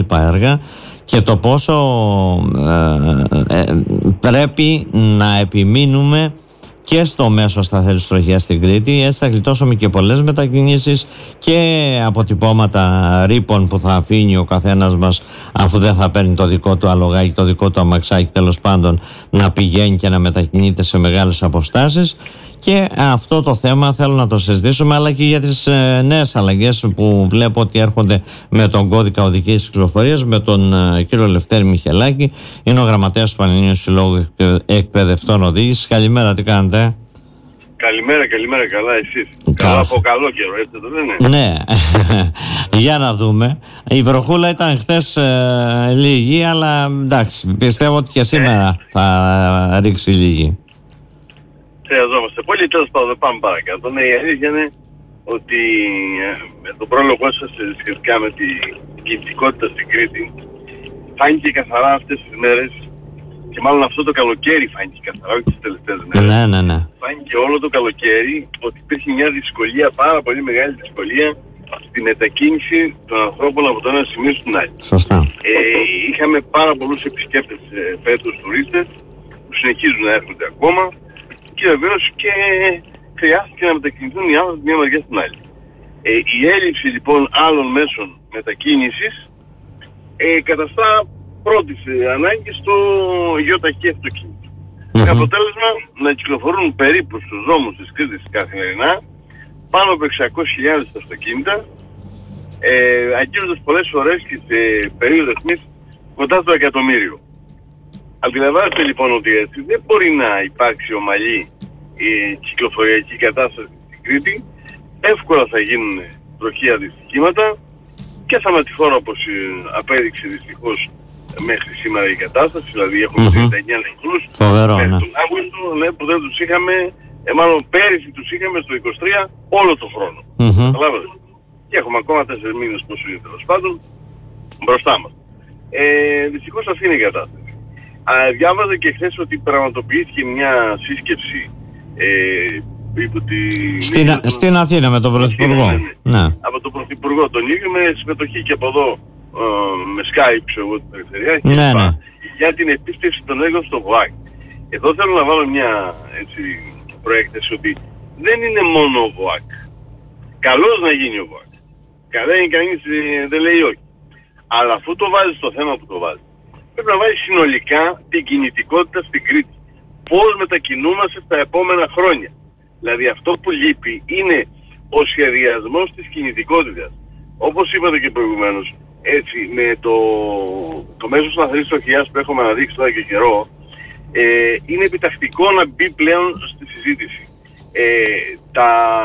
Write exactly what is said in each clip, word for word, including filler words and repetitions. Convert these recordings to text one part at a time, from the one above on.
έργα και το πόσο ε, ε, πρέπει να επιμείνουμε και στο μέσο σταθερής τροχιάς στην Κρήτη. Έτσι θα γλιτώσουμε και πολλές μετακινήσεις και αποτυπώματα ρήπων που θα αφήνει ο καθένας μας, αφού δεν θα παίρνει το δικό του αλογάκι, το δικό του αμαξάκι, τέλος πάντων, να πηγαίνει και να μετακινείται σε μεγάλες αποστάσεις. Και αυτό το θέμα θέλω να το συζητήσουμε, αλλά και για τις ε, νέες αλλαγές που βλέπω ότι έρχονται με τον κώδικα οδικής κυκλοφορίας, με τον ε, κύριο Λευτέρη Μιχελάκη. Είναι ο γραμματέας του Πανελληνίου Συλλόγου Εκπαιδευτών Οδήγησης. Καλημέρα, τι κάνετε? Καλημέρα, καλημέρα, καλά εσείς? Καλά από καλό καιρό, έτσι το λένε? Ναι, για να δούμε. Η βροχούλα ήταν χθες ε, λίγη, αλλά εντάξει, πιστεύω ότι και σήμερα θα ρίξει λίγη. Χρειαζόμαστε πολύ, τέλος πάντων, πάμε παρακάτω. Ναι, η αλήθεια είναι ότι ε, με τον πρόλογο σας σχετικά με την κινητικότητα στην Κρήτη φάνηκε καθαρά αυτές τις μέρες, και μάλλον αυτό το καλοκαίρι φάνηκε καθαρά, όχι τις τελευταίες μέρες. Ναι, ναι, ναι. Φάνηκε όλο το καλοκαίρι ότι υπήρχε μια δυσκολία, πάρα πολύ μεγάλη δυσκολία στη μετακίνηση των ανθρώπων από το ένα σημείο στην άλλη. Σωστά. Ε, είχαμε πάρα πολλούς επισκέπτες ε, φέτος τουρίστες που συνεχίζουν να έρχονται ακόμα. Και βεβαίως και χρειάστηκε να μετακινηθούν οι άνθρωποι μια μεριά στην άλλη. Ε, η έλλειψη λοιπόν άλλων μέσων μετακίνησης ε, καταστά πρώτης ε, ανάγκη στο γεωταχή αυτοκίνητο. Mm-hmm. Και αποτέλεσμα να κυκλοφορούν περίπου στους δρόμους της Κρήτης καθημερινά πάνω από εξακόσιες χιλιάδες αυτοκίνητα, ε, αγγίζοντας πολλές φορές και σε περίοδο αιχμής κοντά στο εκατομμύριο. Αντιλαμβάνεστε λοιπόν ότι έτσι δεν μπορεί να υπάρξει ομαλή η κυκλοφοριακή κατάσταση στην Κρήτη. Εύκολα θα γίνουν τροχαία δυστυχήματα και θανατηφόρα, όπως απέδειξε δυστυχώς μέχρι σήμερα η κατάσταση. Δηλαδή έχουμε mm-hmm. τριάντα εννέα νεκρούς μέχρι τον Αύγουστο, ναι, που δεν τους είχαμε, ε, μάλλον πέρυσι τους είχαμε στο είκοσι τρία όλο τον χρόνο. Mm-hmm. Και έχουμε ακόμα τέσσερις μήνες πόσο είναι τέλος πάντων μπροστά μας. Ε, δυστυχώς αυτή είναι η κατάσταση. Α, διάβαζα και χθες ότι πραγματοποιήθηκε μια σύσκεψη ε, υπό τη... Στην, τον... στην Αθήνα με τον Πρωθυπουργό. Ναι, ναι. Ναι. Από τον Πρωθυπουργό τον ίδιο, με συμμετοχή και από εδώ ε, με Skype, ξέρω εγώ, την περιφερειά και ναι, ναι. για την επίσκεψη των έργων στο ΒΟΑΚ. Εδώ θέλω να βάλω μια έτσι, προέκταση ότι δεν είναι μόνο ο ΒΟΑΚ. Καλώς να γίνει ο ΒΟΑΚ. Καλά είναι κανείς, ε, δεν λέει όχι. Αλλά αφού το βάζει στο θέμα που το βάζει, πρέπει να βάλει συνολικά την κινητικότητα στην Κρήτη. Πώς μετακινούμαστε στα επόμενα χρόνια. Δηλαδή αυτό που λείπει είναι ο σχεδιασμός της κινητικότητας. Όπως είπατε και προηγουμένως, έτσι με το, το μέσο σταθερής τροχιάς που έχουμε αναδείξει τώρα και καιρό, ε, είναι επιτακτικό να μπει πλέον στη συζήτηση. Ε, τα,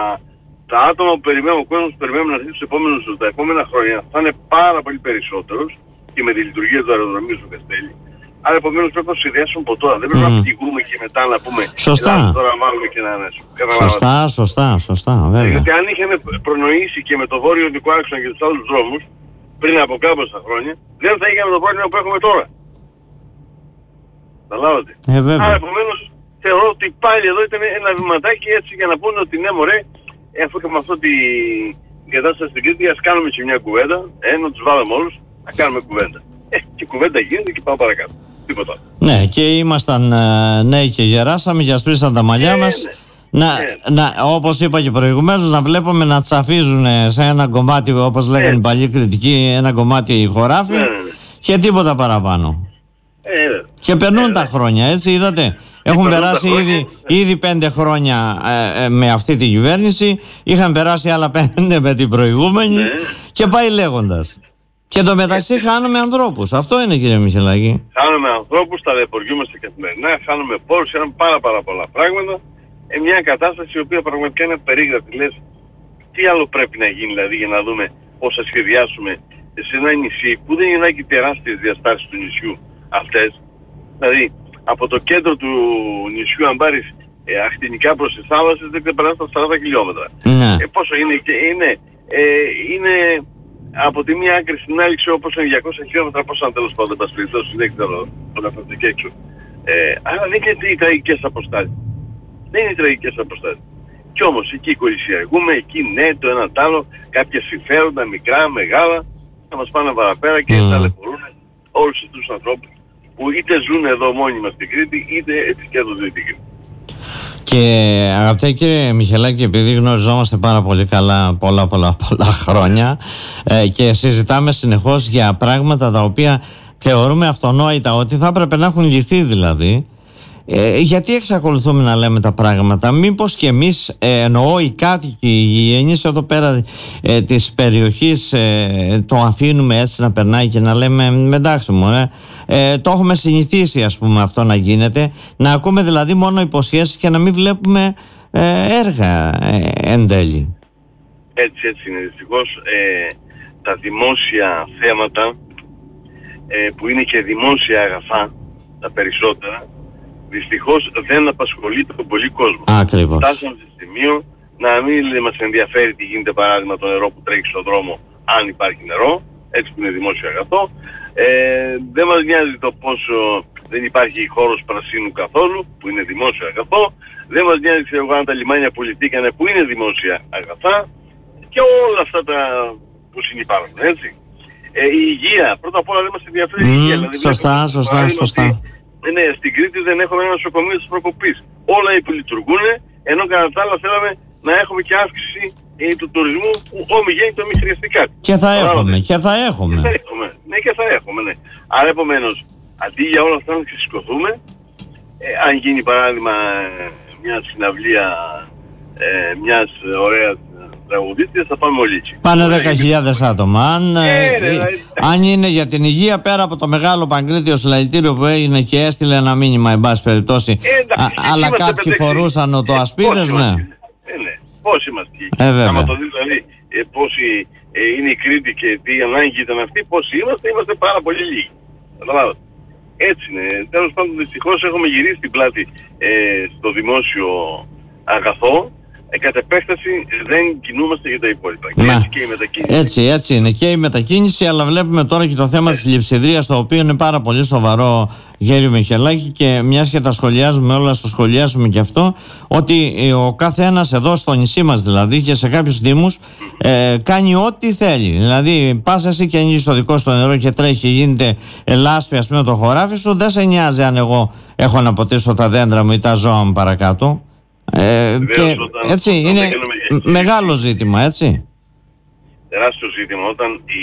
τα άτομα που περιμένουν, ο κόσμος που περιμένουν να έρθει στους επόμενους, τα επόμενα χρόνια θα είναι πάρα πολύ περισσότερος, και με τη λειτουργία του αεροδρομίου στο Καστέλι. Άρα επομένως πρέπει να το σχεδιάσουμε από τώρα. Δεν πρέπει mm. να πηγούμε και μετά να πούμε σωστά. Τώρα να βάλουμε και να ανέσουμε. Σωστά, σωστά, σωστά, βέβαια. Γιατί αν είχαμε προνοήσει και με το βόρειο οδικό άξονα και τους άλλους δρόμους πριν από κάμποσα χρόνια, δεν θα είχαμε το πρόβλημα που έχουμε τώρα. Καταλάβατε. Ε, βέβαια. Άρα επομένως θεωρώ ότι πάλι εδώ ήταν ένα βηματάκι έτσι για να πούνε ότι ναι μωρέ, αφού είχαμε αυτό την κατάσταση στην Κρήτη, ας κάνουμε και μια κουβέντα, ε, να τους βάλουμε όλους. Να κάνουμε κουβέντα. Ε, και κουβέντα γίνεται και πάμε παρακάτω. Τίποτα. Ναι, και ήμασταν ε, νέοι και γεράσαμε και ασπρίσαν τα μαλλιά ε, μας. Ναι. Να, ε. να, όπως είπα και προηγουμένως, να βλέπουμε να τσαφίζουν σε ένα κομμάτι, όπως λέγανε οι ε. παλιοί κριτικοί, ένα κομμάτι οι χωράφοι ε. και τίποτα παραπάνω. Ε. Και περνούν ε. τα χρόνια, έτσι είδατε. Έχουν περάσει ήδη, ήδη πέντε χρόνια ε, ε, με αυτή την κυβέρνηση, είχαν περάσει άλλα πέντε με την προηγούμενη ε. και πάει λέγοντας. Και το μεταξύ χάνουμε ανθρώπους. Αυτό είναι, κύριε Μιχελάκη. Χάνουμε ανθρώπους, ταλαιπωριούμαστε καθημερινά, χάνουμε πόρους, χάνουμε πάρα πάρα πολλά πράγματα. Ε, μια κατάσταση η οποία πραγματικά είναι περίγραφη. Λες, τι άλλο πρέπει να γίνει δηλαδή για να δούμε πώς θα σχεδιάσουμε σε ένα νησί που δεν είναι και τεράστιες διαστάσεις του νησιού αυτές. Δηλαδή από το κέντρο του νησιού αν πάρεις ε, ακτινικά προς τις θάλασσες δεν ξεπερνάς τα σαράντα χιλιόμετρα. Ναι. Ε, πόσο είναι, και είναι, ε, είναι από τη μία άκρη στην άλλη, ξέρω πόσο είναι διακόσια χιλιόμετρα, πόσο αν τέλος πάντων τα σπιριτώσεις, δεν ξέρω, το να φέρνει και έξω. Ε, άρα δεν είναι οι τραγικές αποστάσεις. Δεν είναι οι τραγικές αποστάσεις. Κι όμως εκεί κολλησιεργούμε, εκεί ναι, το ένα τ' άλλο, κάποια συμφέροντα, μικρά, μεγάλα, να μας πάνε παραπέρα και mm. ταλαιπωρούν όλους αυτούς τους ανθρώπους που είτε ζουν εδώ μόνιμα στην Κρήτη, είτε επισκέπτονται την Κρήτη. Και αγαπητέ κύριε Μιχελάκη, επειδή γνωριζόμαστε πάρα πολύ καλά πολλά πολλά πολλά χρόνια ε, και συζητάμε συνεχώς για πράγματα τα οποία θεωρούμε αυτονόητα ότι θα έπρεπε να έχουν λυθεί δηλαδή, ε, γιατί εξακολουθούμε να λέμε τα πράγματα? Μήπως και εμείς, ε, εννοώ οι κάτοικοι, οι γηγενείς εδώ πέρα ε, της περιοχής, ε, το αφήνουμε έτσι να περνάει και να λέμε εντάξει μωρέ, ε, το έχουμε συνηθίσει ας πούμε αυτό να γίνεται, να ακούμε δηλαδή μόνο υποσχέσεις και να μην βλέπουμε ε, έργα ε, εν τέλει. Έτσι, έτσι είναι. Δυστυχώς ε, τα δημόσια θέματα ε, που είναι και δημόσια αγαθά, τα περισσότερα, δυστυχώς δεν απασχολεί τον πολύ κόσμο. Ακριβώς. Φτάσαμε σε σημείο να μην μας ενδιαφέρει τι γίνεται, παράδειγμα το νερό που τρέχει στον δρόμο, αν υπάρχει νερό, έτσι που είναι δημόσιο αγαθό. Ε, δεν μας νοιάζει το πόσο δεν υπάρχει χώρος πρασίνου καθόλου, που είναι δημόσιο αγαθό. Δεν μας νοιάζει ξέρω εγώ αν τα λιμάνια πουληθήκανε, που είναι δημόσια αγαθά. Και όλα αυτά τα που συνυπάρχουν, έτσι. Ε, η υγεία, πρώτα απ' όλα δεν μας ενδιαφέρει η mm, υγεία. Δηλαδή, σωστά, σωστά, σωστά. Ότι, ναι, στην Κρήτη δεν έχουμε ένα νοσοκομείο της προκοπής. Όλα υπολειτουργούν, ενώ κατά τα άλλα θέλαμε να έχουμε και αύξηση ε, του τουρισμού που όμοι γέννη το μη χρειαστεί κάτι. Και θα έχουμε, και θα έχουμε. Και θα έχουμε, ναι, και θα έχουμε, ναι. Άρα επομένως, αντί για όλα αυτά να ξεσηκωθούμε, ε, αν γίνει παράδειγμα μια συναυλία ε, μιας ωραίας τραγουδίστριας, θα πάμε όλοι. Πάνε δέκα χιλιάδες άτομα. Αν, ε, ε, ρε, αν είναι για την υγεία, πέρα από το μεγάλο Παγκρίτιο συλλαλητήριο που έγινε και έστειλε ένα μήνυμα, εν πάση περιπτώσει, ε, εντάξει, α, αλλά κάποιοι φορούσαν το ασπίδες, ναι. Ε, ναι. Πώς είμαστε εκεί. Ε, άμα το δεις δηλαδή ε, πόσοι ε, είναι η Κρήτη και τι ανάγκη ήταν αυτή, πόσοι είμαστε, είμαστε πάρα πολύ λίγοι. Καταλάβατε. Έτσι είναι. Τέλος πάντων δυστυχώς έχουμε γυρίσει την πλάτη ε, στο δημόσιο αγαθό. Ε, κατ' επέκταση δεν κινούμαστε για τα υπόλοιπα. Και έτσι και η μετακίνηση. Έτσι, έτσι είναι και η μετακίνηση, αλλά βλέπουμε τώρα και το θέμα της λειψιδρίας, το οποίο είναι πάρα πολύ σοβαρό, Γέρη Μιχελάκη, και μιας και τα σχολιάζουμε όλα, στο σχολιάσουμε και αυτό, ότι ο κάθε ένας εδώ στο νησί μας δηλαδή και σε κάποιους δήμους ε, κάνει ό,τι θέλει. Δηλαδή πας εσύ και ανοίγεις το δικό στο νερό και τρέχει και γίνεται λάσπη ας πούμε το χωράφι σου, δεν σε νοιάζει αν εγώ έχω να ποτίσω τα δέντρα μου ή τα ζώα μου παρακάτω. Ε, και όταν, έτσι όταν είναι μεγάλο ζήτημα, έτσι. Τεράστιο ζήτημα όταν η,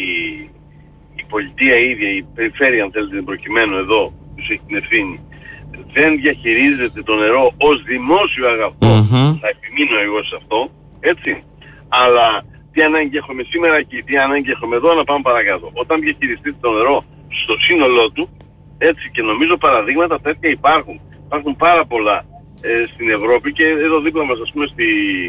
η πολιτεία ίδια, η περιφέρεια αν θέλετε προκειμένου εδώ που έχει την ευθύνη, δεν διαχειρίζεται το νερό ως δημόσιο αγαθό. Mm-hmm. Θα επιμείνω εγώ σε αυτό, έτσι. Αλλά τι ανάγκη έχουμε σήμερα και τι ανάγκη έχουμε εδώ, να πάμε παρακάτω. Όταν διαχειριστείτε το νερό στο σύνολό του, έτσι, και νομίζω παραδείγματα τέτοια υπάρχουν. Υπάρχουν πάρα πολλά στην Ευρώπη και εδώ δίπλα μας ας πούμε στη,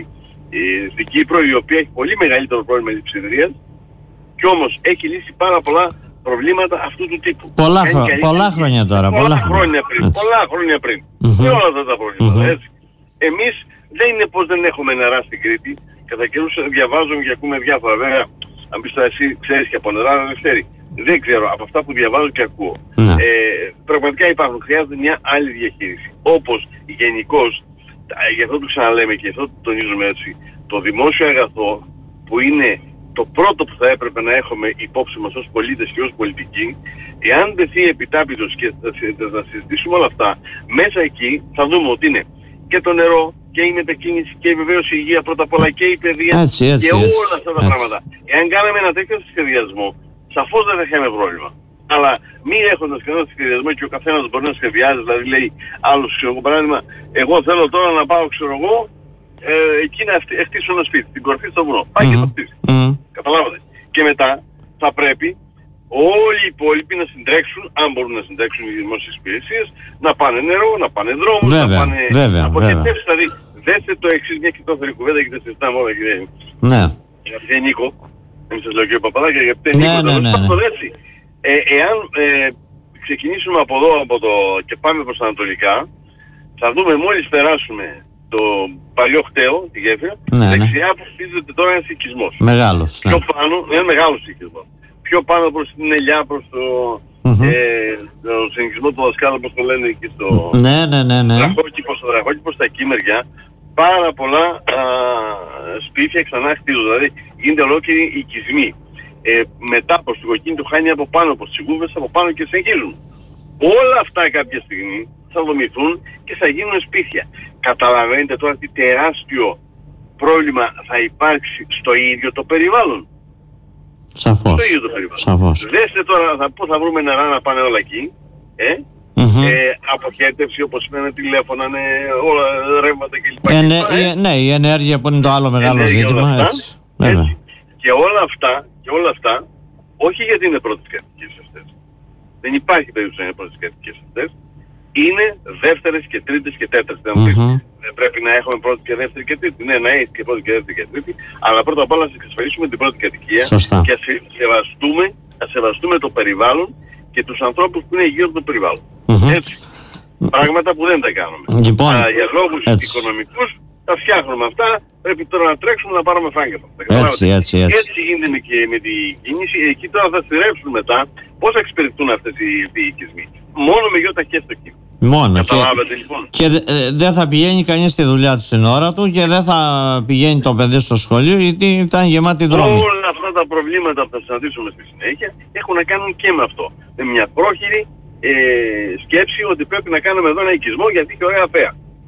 στην Κύπρο, η οποία έχει πολύ μεγαλύτερο πρόβλημα λειψιδρίας και όμως έχει λύσει πάρα πολλά προβλήματα αυτού του τύπου. Πολλά, χρο... πολλά χρόνια τώρα. Πολλά, πολλά χρόνια πριν. Έτσι. Πολλά χρόνια πριν. Mm-hmm. Και όλα αυτά τα προβλήματα. Mm-hmm. Έτσι. Εμείς δεν είναι πως δεν έχουμε νερά στην Κρήτη. Κατά καιρούς διαβάζουμε και ακούμε διάφορα. Βέβαια, αν πεις τώρα εσύ ξέρεις και από νερά, δεν ξέρει. Δεν ξέρω, από αυτά που διαβάζω και ακούω. Ναι. Ε, πραγματικά υπάρχουν, χρειάζεται μια άλλη διαχείριση. Όπως γενικώς, γι' αυτό το ξαναλέμε και γι' αυτό το τονίζουμε έτσι, το δημόσιο αγαθό που είναι το πρώτο που θα έπρεπε να έχουμε υπόψη μας ως πολίτες και ως πολιτικοί, εάν δεθεί επιτάπητος και θα, θα συζητήσουμε όλα αυτά, μέσα εκεί θα δούμε ότι είναι και το νερό και η μετακίνηση και βεβαίως η υγεία πρώτα απ' όλα και η παιδεία έτσι, έτσι, και έτσι, όλα αυτά τα έτσι. πράγματα. Εάν κάναμε ένα τέτοιο σχεδιασμό, σαφώς δεν θα είχαμε πρόβλημα. Αλλά μη έχοντας κανένα σχεδιασμό και ο καθένας μπορεί να σχεδιάζει, δηλαδή λέει άλλος, ξέρω εγώ παράδειγμα, εγώ θέλω τώρα να πάω, ξέρω εγώ, ε, εκεί να χτίσω ένα σπίτι, την κορφή στο βουνό. Πάει mm-hmm. και θα χτίσει. Mm-hmm. Καταλάβατε. Και μετά θα πρέπει όλοι οι υπόλοιποι να συντρέξουν, αν μπορούν να συντρέξουν οι δημόσιες υπηρεσίες, να πάνε νερό, να πάνε δρόμους, βέβαια, να πάνε αποκεντεύσεις. Δηλαδή, δέστε το εξής, μια κοιτόφερη κουβέντα και δεν συζητάμε όλα, κύριε. Ναι. Κύριε Νίκο, δεν σας λέω και ο Παπαδάκη, γιατί ναι, Νίκο, ναι, ναι, ναι. Ε, εάν ε, ξεκινήσουμε από εδώ από το, και πάμε προς τα ανατολικά, θα δούμε μόλις περάσουμε το παλιό χταίο, τη γέφυρα, ναι, δεξιά ναι. που χτίζεται τώρα ένας οικισμός. Μεγάλος. Ναι. Πιο πάνω, είναι μεγάλος οικισμός. Πιο πάνω προς την Ελιά, προς το, mm-hmm. ε, το συνοικισμό του δασκάλου, όπως το λένε εκεί στο ναι, ναι, ναι, ναι. Δραχόκηπο, στο Δραχόκηπο, στα εκεί μεριά, πάρα πολλά α, σπίτια ξανά χτίζονται. Δηλαδή γίνεται ολόκληρη οικισμοί. ε, μετά από στοιχοκίνητο χάνει από πάνω, από τις γούβες από πάνω και συνεχίζουν. Όλα αυτά κάποια στιγμή θα δομηθούν και θα γίνουν σπίτια. Καταλαβαίνετε τώρα τι τεράστιο πρόβλημα θα υπάρξει στο ίδιο το περιβάλλον. Σαφώς. Στο ίδιο το περιβάλλον. Σαφώς. Δέστε τώρα θα, πού θα βρούμε νερά να πάνε όλα εκεί. Ε? Mm-hmm. Ε, αποχέτευση όπως είναι τηλέφωνα, ναι, όλα ρεύματα κλπ. Ε, ναι, ε, ναι, η ενέργεια που είναι το άλλο μεγάλο ενέργεια, ζήτημα. Αυτά, έτσι. Έτσι. Και όλα αυτά, και όλα αυτά, όχι γιατί είναι πρώτες κατοικίες αυτές. Δεν υπάρχει περίπτωση να είναι πρώτες κατοικίες αυτές. Είναι δεύτερες και τρίτες και τέταρτες. Mm-hmm. Δεν πρέπει να έχουμε πρώτη και δεύτερη και τρίτη. Ναι, να έχει και πρώτη και δεύτερη και τρίτη. Αλλά πρώτα απ' όλα να εξασφαλίσουμε την πρώτη κατοικία. Σωστά. Και σεβαστούμε, να σεβαστούμε το περιβάλλον και τους ανθρώπους που είναι γύρω από το περιβάλλον. Mm-hmm. Έτσι. Πράγματα που δεν τα κάνουμε. Λοιπόν, αλλά για λόγους έτσι. οικονομικούς τα φτιάχνουμε αυτά. Πρέπει τώρα να τρέξουμε να πάρουμε φράγκατα. Έτσι, έτσι, έτσι. Έτσι γίνεται και με τη κίνηση. Εκεί τώρα θα στηρέψουν μετά πώς θα εξυπηρετούν αυτές οι οικισμοί. Μόνο με γιοταχές το κύμα. Μόνο. Καταλάβετε, λοιπόν. Και ε, δεν θα πηγαίνει κανείς στη δουλειά του στην ώρα του και δεν θα πηγαίνει το παιδί στο σχολείο γιατί θα είναι γεμάτη δρόμοι. Όλα αυτά τα προβλήματα που θα συναντήσουμε στη συνέχεια έχουν να κάνουν και με αυτό. Με μια πρόχειρη ε, σκέψη ότι πρέπει να κάνουμε εδώ ένα οικισμό γιατί έχει ωραία θέα.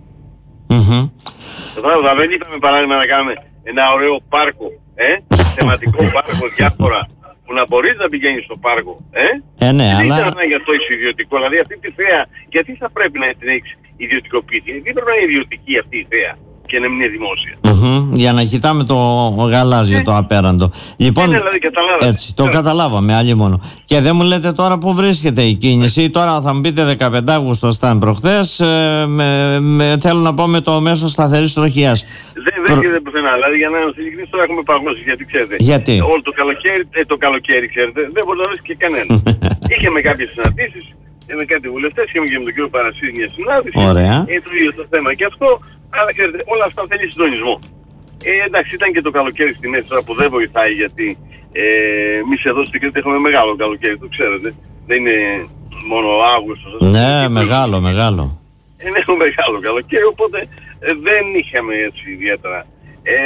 Mm-hmm. Τώρα δεν είπαμε παράδειγμα να κάνουμε ένα ωραίο πάρκο, ε, θεματικό πάρκο διάφορα που να μπορείς να πηγαίνεις στο πάρκο, ε. Ε, ναι, δεν αλλά... ήταν για το είσαι ιδιωτικό, δηλαδή αυτή τη θέα, γιατί θα πρέπει να την έχεις ιδιωτικοποιηθεί, γιατί πρέπει να είναι ιδιωτική αυτή η θέα και να μην είναι δημόσια. Mm-hmm. Για να κοιτάμε το γαλάζιο, ε, το απέραντο. Λοιπόν, ε, δηλαδή, έτσι, το καταλάβαμε, άλλη μόνο. Και δεν μου λέτε τώρα που βρίσκεται η κίνηση. Ε. Τώρα θα μου πείτε δεκαπέντε Αυγούστου ήταν προχθές, ε, με, με, θέλω να πω με το μέσο σταθερής τροχιάς. Δεν βρίσκεται Προ... πουθενά, δηλαδή για να είμαστε ειλικρινείς τώρα έχουμε παγώσει, γιατί ξέρετε. Γιατί? Όλο το καλοκαίρι, ε, το καλοκαίρι ξέρετε, δεν μπορεί να βρίσκει και κανένα. Είχαμε κάποιες συναντήσεις με κάτι βουλευτές, είχαμε και με τον κύριο Παρασίδη μια συνάντηση. Ωραία. Ε, το ίδιο το θέμα και αυτό, αλλά ξέρετε όλα αυτά θέλει συντονισμό. Ε, εντάξει, ήταν και το καλοκαίρι στη μέση τώρα που δεν βοηθάει γιατί ε, εμείς εδώ στην Κρήτη έχουμε μεγάλο καλοκαίρι, το ξέρετε. Δεν είναι μόνο ο Αύγουστος. Ναι, μεγάλο, μεγάλο. Είναι ένα μεγάλο καλοκαίρι, οπότε ε, δεν είχαμε έτσι ιδιαίτερα ε,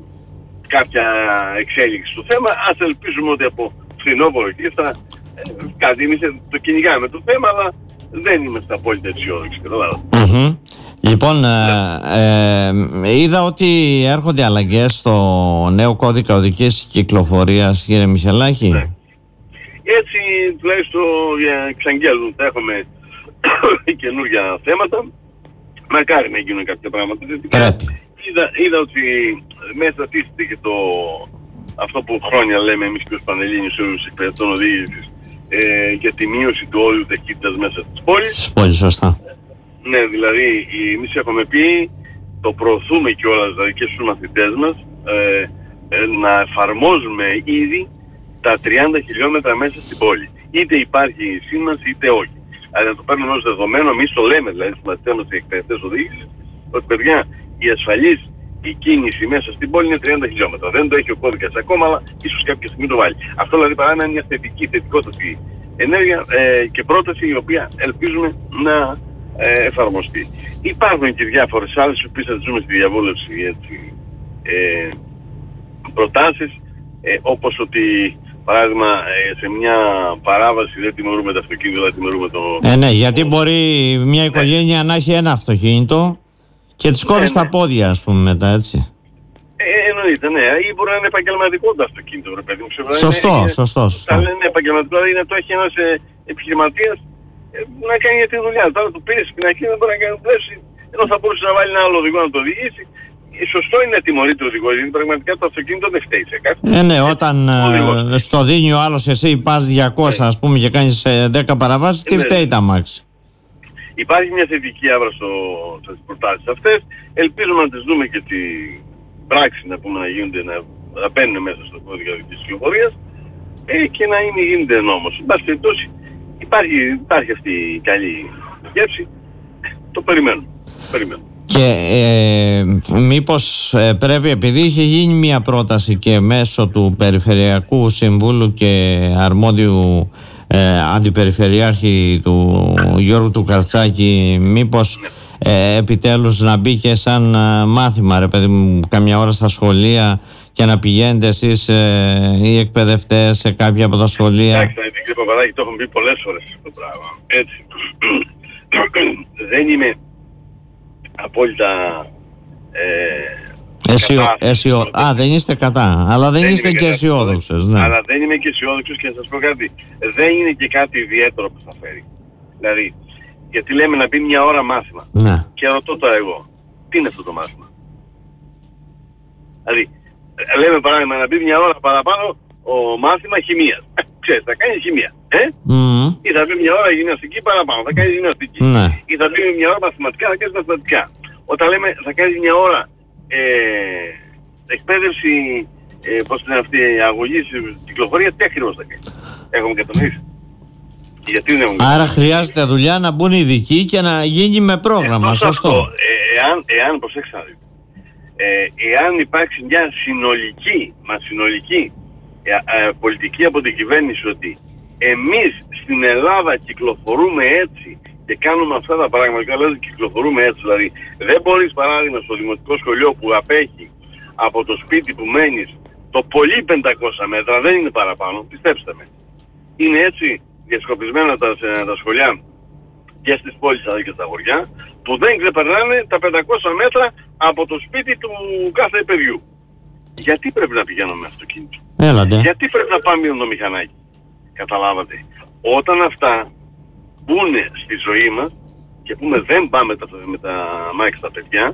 κάποια εξέλιξη στο θέμα. Ας ελπίζουμε ότι από φθινόπωρο και θα ε, κάτι εμείς το κυνηγάμε το θέμα, αλλά δεν είμαστε απόλυτα αισιόδοξοι. Mm-hmm. Λοιπόν, ε, ε, είδα ότι έρχονται αλλαγές στο νέο κώδικα οδικής κυκλοφορίας, κύριε Μιχελάκη. Ναι. Έτσι, τουλάχιστον εξαγγέλνουν, θα έχουμε καινούργια θέματα. Μακάρι να γίνουν κάποια πράγματα. Πρέπει. Είδα, είδα ότι μέσα στήθηκε και το, αυτό που χρόνια λέμε εμείς και ως Πανελλήνιους όρους εκπαιδευτών οδήγησης ε, για τη μείωση του όριου ταχύτητας μέσα στις πόλεις. Στις πόλεις, σωστά. Ναι, δηλαδή εμείς έχουμε πει, το προωθούμε κιόλας δηλαδή και στους μαθητές μας ε, ε, να εφαρμόζουμε ήδη τα τριάντα χιλιόμετρα μέσα στην πόλη. Είτε υπάρχει σήμανση είτε όχι. Αλλά να το παίρνουμε ως δεδομένο, εμείς το λέμε δηλαδή στους μαθητές μας και εκπαιδευτές οδήγησης, ότι παιδιά η ασφαλής η κίνηση μέσα στην πόλη είναι τριάντα χιλιόμετρα. Δεν το έχει ο κώδικας ακόμα, αλλά ίσως κάποια στιγμή το βάλει. Αυτό δηλαδή παρά είναι μια θετική, θετικότατη ενέργεια ε, και πρόταση η οποία ελπίζουμε να ε, εφαρμοστεί. Υπάρχουν και διάφορες άλλες που θα τις ζούμε στη διαβούλευση έτσι, ε, προτάσεις ε, όπως ότι παράδειγμα ε, σε μια παράβαση δεν τιμωρούμε το αυτοκίνητο, δεν τιμωρούμε το... Ε, ναι, γιατί το... μπορεί μια οικογένεια ε. να έχει ένα αυτοκίνητο και τις κόβει στα ναι, ναι. πόδια, ας πούμε, μετά, έτσι. Ε, εννοείται, ναι. Ή μπορεί να είναι επαγγελματικό το αυτοκίνητο, ρε παιδί μου. Σωστό, είναι, σωστό, σωστό. Αν είναι επαγγελματικό, δηλαδή να το έχει ένας ε, επιχειρηματίας ε, να κάνει για τη δουλειά. Τώρα του πήρε στην πινακή, δεν μπορεί να κάνει πλέση, ενώ θα μπορούσε να βάλει ένα άλλο οδηγό να το οδηγήσει. Σωστό είναι να τιμωρεί το οδηγό, γιατί πραγματικά το αυτοκίνητο δεν φταίει σε κάτι. Ε, ναι, όταν ε, στο δίνει ο άλλος εσύ πας διακόσια, ας πούμε, και κάνεις ε, δέκα παραβάσεις, τι φταίει τα μάξι. Υπάρχει μια θετική άβρα στο, στις προτάσεις αυτές. Ελπίζουμε να τις δούμε και την πράξη να πούμε να γίνονται, να, να μπαίνουν μέσα στο κώδικα οδικής κυκλοφορίας ε, και να είναι, γίνεται νόμος. Εν πάση περιπτώσει υπάρχει, υπάρχει αυτή η καλή σκέψη. Το περιμένουμε. περιμένουμε. Και ε, μήπως ε, πρέπει, επειδή είχε γίνει μια πρόταση και μέσω του Περιφερειακού Συμβούλου και αρμόδιου Ε, αντιπεριφερειάρχη του Γιώργου του Καρτσάκη, μήπως ε, επιτέλους να μπει και σαν ε, μάθημα, ρε παιδί μου, καμιά ώρα στα σχολεία και να πηγαίνετε εσείς ε, οι εκπαιδευτές σε κάποια από τα σχολεία. Εντάξει, κύριε Παπαδάκη, το έχουμε πει πολλές φορές αυτό το πράγμα. Έτσι. Δεν είμαι απόλυτα ε, Αισιο... Αισιο... Α, δεν είστε κατά, αλλά δεν, δεν είστε και αισιόδοξος. Ναι. Αλλά δεν είμαι και αισιόδοξος και να σας πω κάτι. Δεν είναι και κάτι ιδιαίτερο που θα φέρει. Δηλαδή, γιατί λέμε να μπει μια ώρα μάθημα. Ναι. Και ρωτώ τώρα εγώ, τι είναι αυτό το μάθημα? Δηλαδή, λέμε παράδειγμα να μπει μια ώρα παραπάνω ο μάθημα χημίας. Ξέρεις, θα κάνει χημία. Ε? Mm. Ή θα μπει μια ώρα γυμναστική παραπάνω, θα κάνει γυμναστική. Ναι. Ή θα μπει μια ώρα μαθηματικά, θα κάνει μαθηματικά. Όταν λέμε θα κάνει μια ώρα ε, εκπαίδευση, ε, πώς είναι αυτή, αγωγή κυκλοφορία, τι ακριβώς θα κάνει? Έχουμε κατανοήσει. Γιατί δεν έχουμε... Άρα χρειάζεται δουλειά να μπουν ειδικοί και να γίνει με πρόγραμμα, ε, σωστό. Αυτό, ε, εάν, εάν προσέξτε να δείτε, ε, εάν υπάρξει μια συνολική, μα συνολική ε, ε, πολιτική από την κυβέρνηση ότι εμείς στην Ελλάδα κυκλοφορούμε έτσι και κάνουμε αυτά τα πράγματα, αλλά κυκλοφορούμε έτσι, δηλαδή δεν μπορείς παράδειγμα στο δημοτικό σχολείο που απέχει από το σπίτι που μένεις το πολύ πεντακόσια μέτρα, δεν είναι παραπάνω, πιστέψτε με. Είναι έτσι διασκοπισμένα τα, τα σχολεία και στις πόλεις αλλά και στα χωριά, που δεν ξεπερνάνε τα πεντακόσια μέτρα από το σπίτι του κάθε παιδιού. Γιατί πρέπει να πηγαίνουμε με αυτοκίνητο? Έλατε. Γιατί πρέπει να πάμε με το μηχανάκι? Καταλάβατε. Όταν αυτά μπουν στη ζωή μας και πούμε δεν πάμε τα, με τα μάξι στα παιδιά,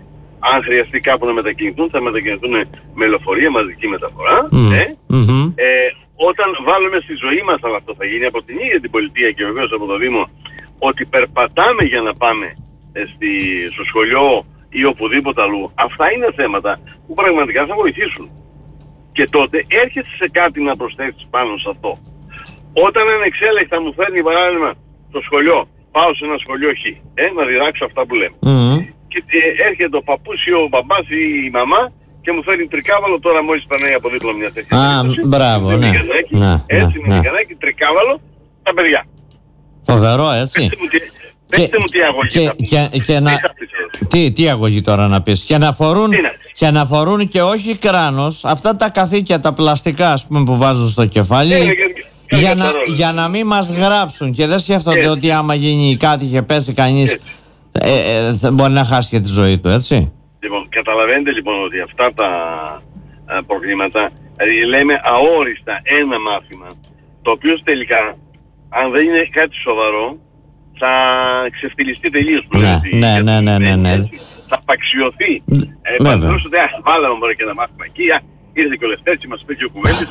αν χρειαστεί κάπου να μετακινηθούν, θα μετακινηθούν με λεωφορεία, μαζική μεταφορά. Mm. Ε, mm-hmm. ε, όταν βάλουμε στη ζωή μας, αλλά αυτό θα γίνει από την ίδια την πολιτεία και βεβαίως από το Δήμο, ότι περπατάμε για να πάμε ε, στη, στο σχολείο ή οπουδήποτε αλλού, αυτά είναι θέματα που πραγματικά θα βοηθήσουν. Και τότε έρχεσαι σε κάτι να προσθέσεις πάνω σε αυτό. Όταν ανεξέλεκτα μου φέρνει παράδειγμα το σχολείο, πάω σε ένα σχολείο Χ, ε, να διδάξω αυτά που λέμε. Mm-hmm. Και ε, έρχεται ο παππούς ή ο μπαμπάς ή η μαμά και μου φέρνει τρικάβαλο, τώρα μόλις περνάει από δίπλα μια τέτοια. Α, μπράβο, ναι. Μηχανάκι, ναι. Έτσι, ναι, με μηχανάκι, τρικάβαλο, τα παιδιά. Φοβερό, έτσι. Πετε μου τι αγωγή και, θα και, και, και να... τι, τι αγωγή τώρα να πεις? Και να φορούν, και να φορούν και όχι κράνος, αυτά τα καθήκια, τα πλαστικά ας πούμε που βάζουν στο κεφάλι, yeah, yeah, yeah, για, yeah, να, yeah, για να μην μας γράψουν και δεν σκέφτονται yeah. ότι άμα γίνει κάτι και πέσει κανείς yeah. ε, ε, ε, μπορεί να χάσει και τη ζωή του, έτσι. Λοιπόν, καταλαβαίνετε λοιπόν ότι αυτά τα α, προβλήματα, δηλαδή λέμε αόριστα ένα μάθημα, το οποίο τελικά, αν δεν είναι κάτι σοβαρό, θα ξεφτυλιστεί τελείως. Ναι, ναι, ναι, ναι, ναι, ναι. Θα απαξιωθεί. Ε, Παντρούς ότι ας βάλαμε μπορεί και ένα μάθημα εκεί, ήρθε και ο Λευτέρης, μας είπε και ο Κουβέντης,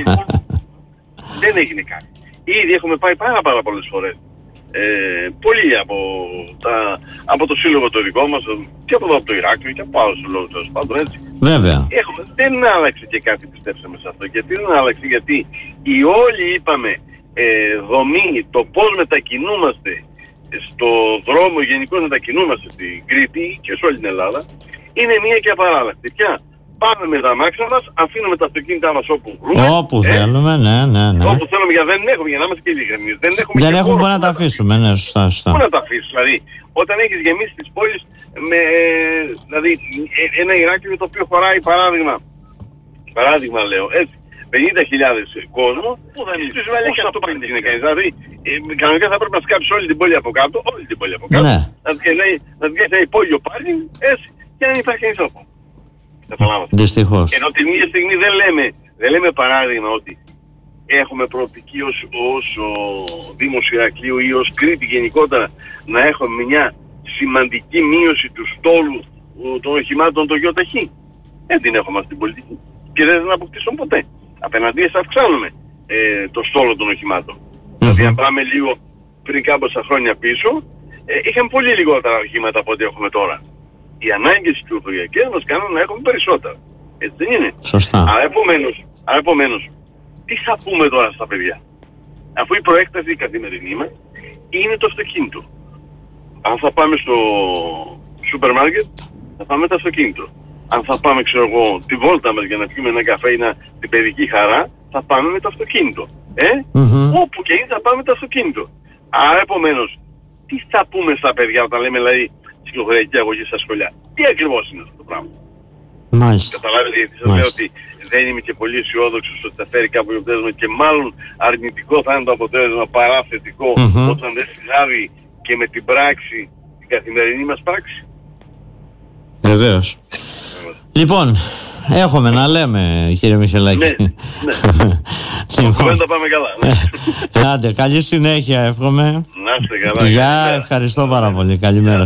δεν έγινε κάτι. Ήδη έχουμε πάει πάρα πάρα πολλές φορές. Ε, πολλοί από, τα, από το σύλλογο το δικό μας και από εδώ από το Ηράκλειο και από άλλους συλλόγους τέλος πάντων, έτσι. Βέβαια. Έχουμε, δεν άλλαξε και κάτι, πιστέψαμε σε αυτό. Γιατί δεν άλλαξε? Γιατί οι όλοι είπαμε ε, δομή, το πώς μετακινούμαστε στο δρόμο, γενικώς μετακινούμαστε στην Κρήτη και σε όλη την Ελλάδα, είναι μία και απαράλλακτη. Πια πάμε με τα αμάξια μας, αφήνουμε τα αυτοκίνητά μας όπου βρούμε. Όπου ε, θέλουμε, ναι, ναι, ναι. Όπου θέλουμε, για δεν έχουμε, για να είμαστε και ειλικρινείς. Δεν έχουμε, δεν έχουμε που να τα αφήσουμε, ναι, σωστά, σωστά. Πού να τα αφήσεις, δηλαδή, όταν έχεις γεμίσει τις πόλεις με, δηλαδή, ένα Ηράκλειο το οποίο χωράει παράδειγμα, παράδειγμα λέω, έτσι, πενήντα χιλιάδες κόσμο, που θα είναι πώς αυτό πρέπει να κάνεις. Δηλαδή, ε, κανονικά θα πρέπει να σκάψεις όλη την πόλη από κάτω, όλη την πόλη από κάτω, ναι. να βγει ένα υπόγειο πάλι, έτσι, και να μην υπάρχει κανείς από. Καταλάβατε. Δυστυχώς. Ενώ την ίδια στιγμή δεν λέμε, δεν λέμε παράδειγμα ότι έχουμε προοπτική ως, ως ο Δήμος Ηρακλείου ή ως Κρήτη γενικότερα να έχουμε μια σημαντική μείωση του στόλου των οχημάτων των ΙΟΤΑΧΗ. Δεν την έχουμε αυτή την πολιτική. Και δεν την αποκτήσουν ποτέ. Απέναντίας αυξάνουμε ε, το στόλο των οχημάτων. Mm-hmm. Δηλαδή αν πάμε λίγο πριν κάμποσα χρόνια πίσω, ε, είχαμε πολύ λιγότερα οχήματα από ό,τι έχουμε τώρα. Οι ανάγκες κυκλοφοριακές μας κάνουν να έχουμε περισσότερα. Έτσι δεν είναι? Σωστά. Αλλά επομένως, αλλά επομένως, τι θα πούμε τώρα στα παιδιά? Αφού η προέκταση η καθημερινή μας είναι το αυτοκίνητο. Αν θα πάμε στο σούπερ μάρκετ, θα πάμε με το αυτοκίνητο. Αν θα πάμε, ξέρω εγώ, τη βόλτα μας για να πιούμε ένα καφέ ή να, την παιδική χαρά, θα πάμε με το αυτοκίνητο. Ε? Mm-hmm. Όπου και είναι θα πάμε με το αυτοκίνητο. Άρα επομένως, τι θα πούμε στα παιδιά όταν λέμε δηλαδή κυκλοφοριακή αγωγή στα σχολεία. Τι ακριβώς είναι αυτό το πράγμα? Μάλιστα. Καταλάβετε, γιατί σας λέω ότι δεν είμαι και πολύ αισιόδοξος ότι θα φέρει κάποιο αποτέλεσμα και μάλλον αρνητικό θα είναι το αποτέλεσμα παρά θετικό mm-hmm. όταν δεν συνάδει και με την πράξη, την καθημερινή μας πράξη. Βεβαίως. Λοιπόν, έχουμε να λέμε, κύριε Μιχελάκη. Ναι, ναι. Λοιπόν, δεν τα πάμε καλά. Ναι. Άντε, καλή συνέχεια εύχομαι. Να είστε καλά. Γεια, ευχαριστώ πάρα πολύ. Καλημέρα.